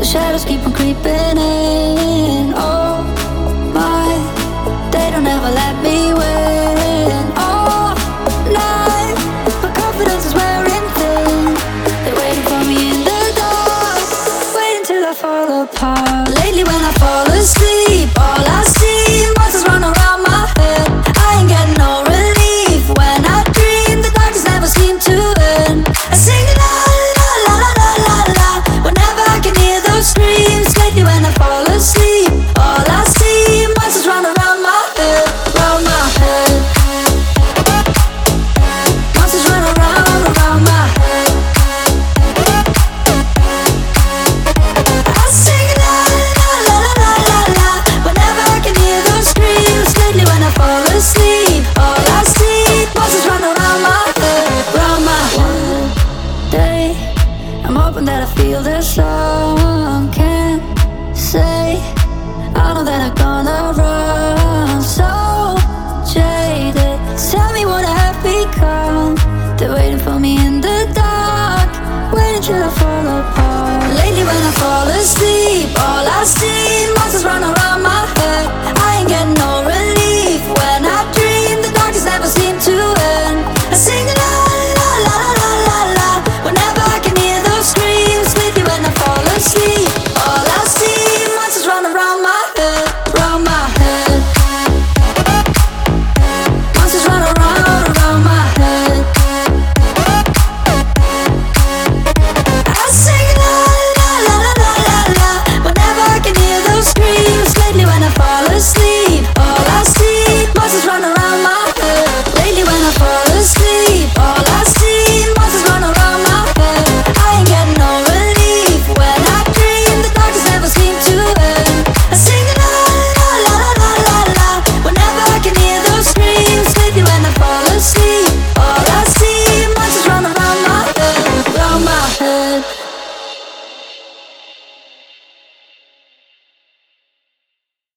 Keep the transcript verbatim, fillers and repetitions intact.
shadows keep on creeping in. Oh my, they don't ever let me win. All night, my confidence is wearing thin. They're waiting for me in the dark, waiting till I fall apart. Lately when I fall asleep, all I see monsters run around my head. I ain't getting no relief when I dream. The darkness never seem to end. I sing la la la la la la la whenever I can hear those screams. Lately when I fall asleep, all I see monsters run around my head, around my head. Monsters run around, around my head. I sing la la la la la la whenever I can hear those screams. Lately when I fall asleep, all I see monsters run around my head, around my head. Day, I'm hoping that I feel this love. Can't say I know that I'm gonna run. So jaded, tell me what I've become. They're waiting for me in the dark, waiting till I fall apart. Lately when I fall asleep, all I see monsters run around my head. I ain't getting no